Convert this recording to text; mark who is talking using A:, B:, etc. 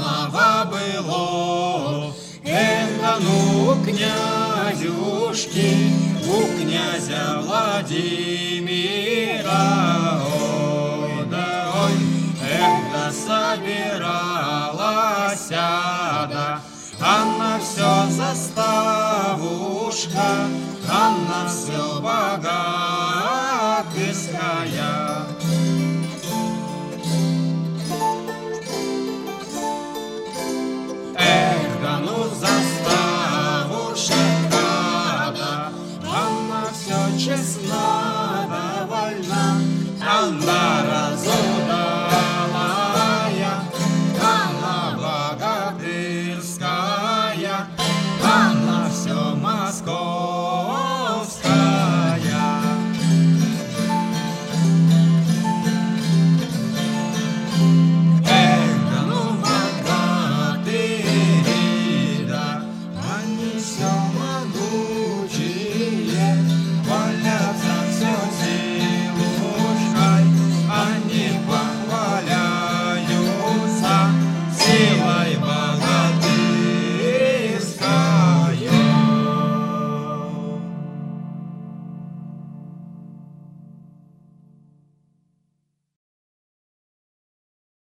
A: слава было. Эх, да ну, князюшки, у князя Владимира, ой, да ой, эх, да собиралась ада, она все заставушка, она все богатырская.